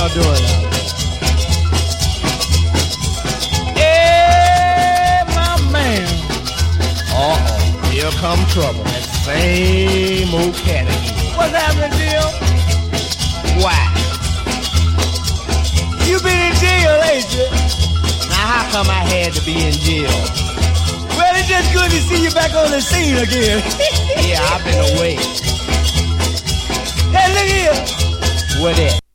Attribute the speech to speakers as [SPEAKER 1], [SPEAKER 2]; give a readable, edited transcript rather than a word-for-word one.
[SPEAKER 1] y'all doing out there? Hey, my man. Uh-oh, here come trouble. That same old cat again. What's happening, Jill? Why? You been in jail, ain't you? Now, how come I had to be in jail? Well, it's just good to see you back on the scene again. Yeah, I've been away. Hey, look here. What that?